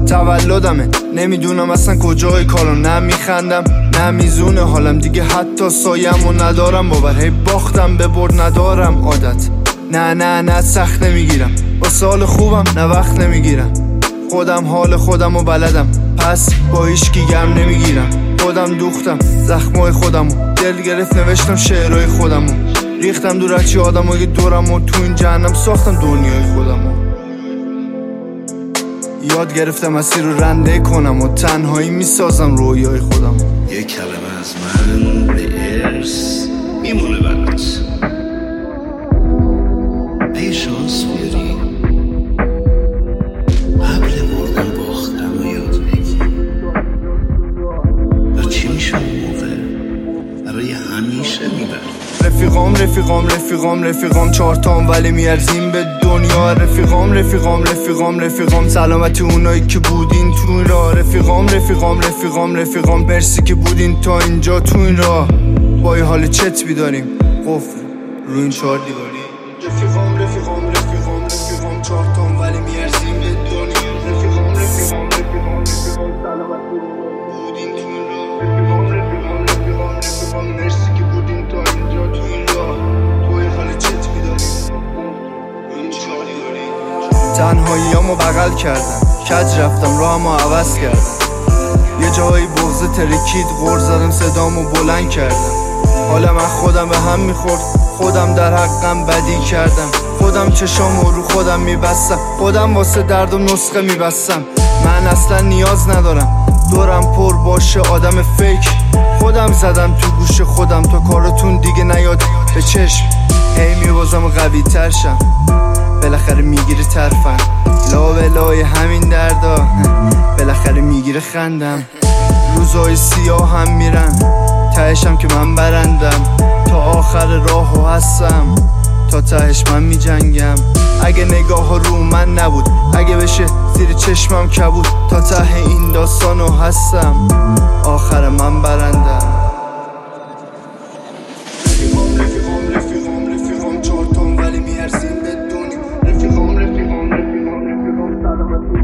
تولدمه نمیدونم اصلا کجای کارم، نه میخندم نه میزونه حالم دیگه، حتی سایه‌مو ندارم باور، هی باختم به برد ندارم عادت، نه سخت نمیگیرم با سال خوبم، نه وقت نمیگیرم خودم حال خودمو بلدم، پس با هیچکی گرم نمیگیرم، خودم دوختم زخمای خودمو، دل گرفت نوشتم شعرهای خودمو، ریختم دور از چی آدمای دورمو، تو این جهنم ساختم دنیای خودمو، یاد گرفتم مسیر رو رنده کنم و تنهایی میسازم رویای خودمو. یک کلمه از من به ارث میمونه برات، اگه شانس بیاری قبل بردن باختن رو یاد بگی، و چی میشه اون موقع برای همیشه میبری. رفیقام چهارتام ولی میارزیم به دنیا، رفیقام سلامتی اونایی که بودین تو این راه، رفیقام مرسی که بودین تا اینجا تو این راه، با یه حال چت بیداریم قفل رو این 4 دیواری. رفیقام چهارتام ولی میارزیم به دنیا، رفیقام سلامتی بودین تو این راه، رفیقام مرسی که بودین تا اینجا تو این راه، با یه حال چت بیداریم این 4 دیواری. تنهاییامو بغل کردم، کج رفتم راهمو عوض کردم، یه جایی بغض ترکید غر زدم صدامو بلند کردم، حالم از خودم به هم میخورد، خودم در حقم بدی کردم، خودم چشامو رو خودم میبستم، خودم واسه دردم نسخه میبستم، من اصلا نیاز ندارم دورم پر باشه آدم فیک، خودم زدم تو گوش خودم تا کارتون دیگه نیاد به چشم، هی میبازم قوی تر شم بالاخره میگیره ترفن، لا به لای همین دردا بالاخره میگیره خندم، روزای سیاه هم میرن تهشم که من برندم، تا آخر راهو هستم تا تهش من میجنگم، اگه نگاه رو من نبود، اگه بشه زیر چشمم کبود، تا ته این داستانو هستم آخر من برندم. رفیقام چهارتام ولی میارزیم به دنیا، رفیقام سلامتی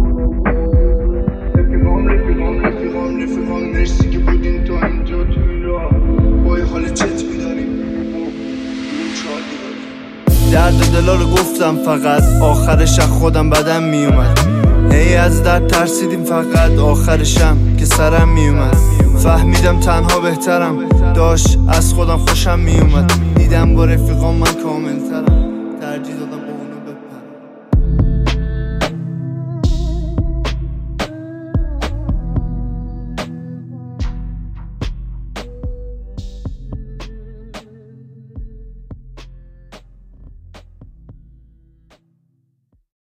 رفیقام مرسی که بودین تا اینجا تو این راه، با یه حال چت بیداریم این 4 دیواری. درد دلا رو گفتم فقط آخرش از خودم بدم میومد، هی از درد ترسیدیم فقط آخرشم که سرم میومد، فهمیدم تنها بهترم داشت از خودم خوشم میومد، دیدم با رفیقام من کامل ترم، ترجیح دادم